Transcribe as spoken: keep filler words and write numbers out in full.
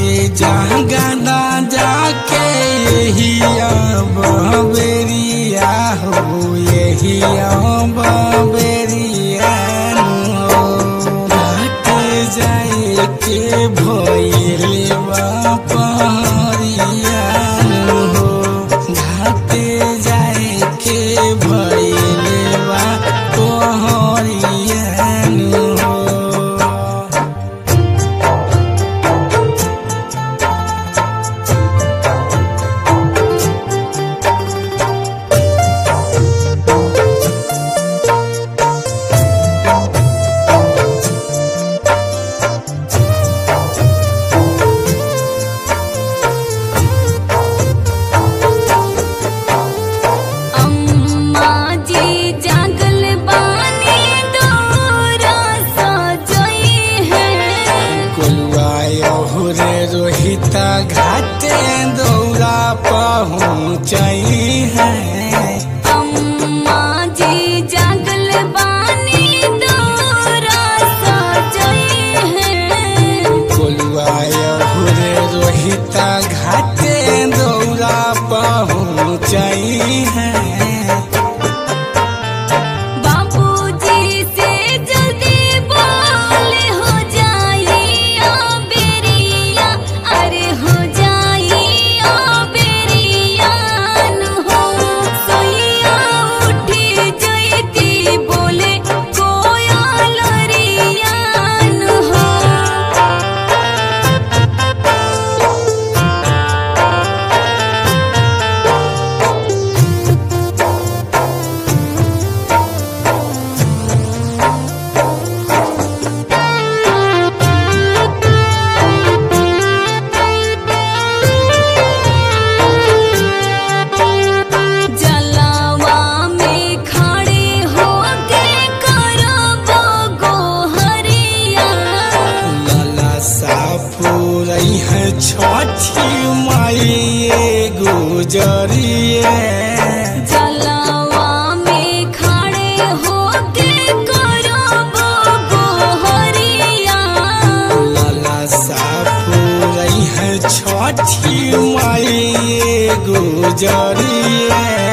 जागना जाके यही बबेरिया हो यही बबेरिया घाट जाए के भइले पहरिया हो घाट जाए के भइले पहरिया हो। रोहिता घाटे दौरा पहुँचई है अम्मा जी जागल बानी दौरा सजई है कोलुआ रे रोहिता घाटे दौरा पहुँचई है। छठी माई गुजरिए जलवा में खड़े होके करबो गोहरिया लाला सापुरई है छठी माई गुजरिए।